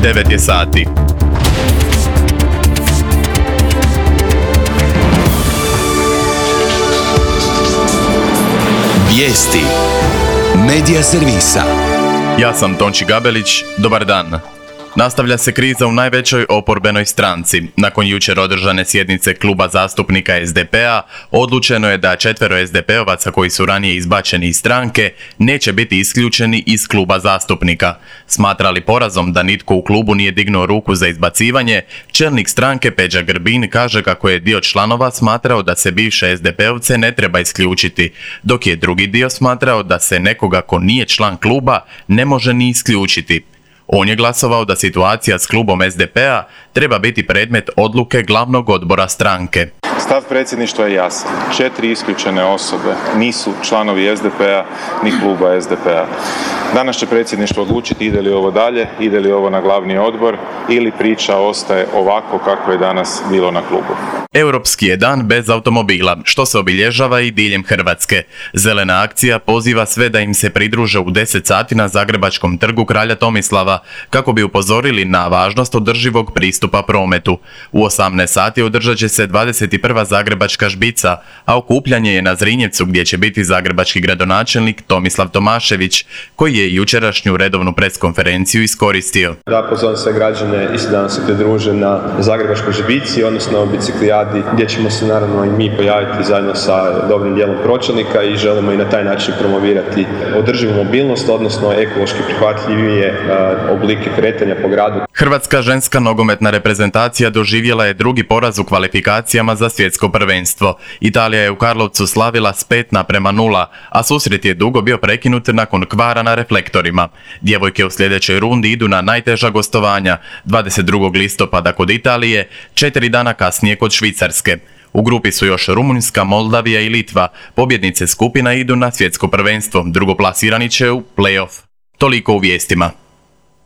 9 je sati. Vijesti Medija servisa. Ja sam Tonči Gabelić, dobar dan. Nastavlja se kriza u najvećoj oporbenoj stranci. Nakon jučer održane sjednice kluba zastupnika SDP-a, odlučeno je da 4 SDP-ovaca koji su ranije izbačeni iz stranke neće biti isključeni iz kluba zastupnika. Smatra li porazom da nitko u klubu nije dignuo ruku za izbacivanje, čelnik stranke Peđa Grbin kaže kako je dio članova smatrao da se bivše SDP-ovce ne treba isključiti, dok je drugi dio smatrao da se nekoga ko nije član kluba ne može ni isključiti. On je glasovao da situacija s klubom SDP-a treba biti predmet odluke glavnog odbora stranke. Stav predsjedništva je jasan. 4 isključene osobe nisu članovi SDP-a ni kluba SDP-a. Danas će predsjedništvo odlučiti ide li ovo dalje, ide li ovo na glavni odbor ili priča ostaje ovako kako je danas bilo na klubu. Europski je dan bez automobila, što se obilježava i diljem Hrvatske. Zelena akcija poziva sve da im se pridruže u 10 sati na Zagrebačkom trgu Kralja Tomislava, kako bi upozorili na važnost održivog pristupa prometu. U 18 sati održat će se 21. Zagrebačka žbica, a okupljanje je na Zrinjevcu gdje će biti zagrebački gradonačelnik Tomislav Tomašević, koji je jučerašnju redovnu preskonferenciju iskoristio. Da pozovem sve građane isto da nam se pridruže na Zagrebačkoj žbici, odnosno biciklijadi, gdje ćemo se naravno i mi pojaviti zajedno sa dobrim dijelom pročelnika i želimo i na taj način promovirati održivu mobilnost, odnosno ekološki prihvatljivije oblike kretanja po gradu. Hrvatska ženska nogometna reprezentacija doživjela je drugi poraz u kvalifikacijama za svjetsko prvenstvo. Italija je u Karlovcu slavila s 5:0, a susret je dugo bio prekinut nakon kvara na reflektorima. Djevojke u sljedećoj rundi idu na najteža gostovanja, 22. listopada kod Italije, 4 dana kasnije kod Švicarske. U grupi su još Rumunjska, Moldavija i Litva. Pobjednice skupina idu na svjetsko prvenstvo, drugoplasirani će u play-off. Toliko u vijestima.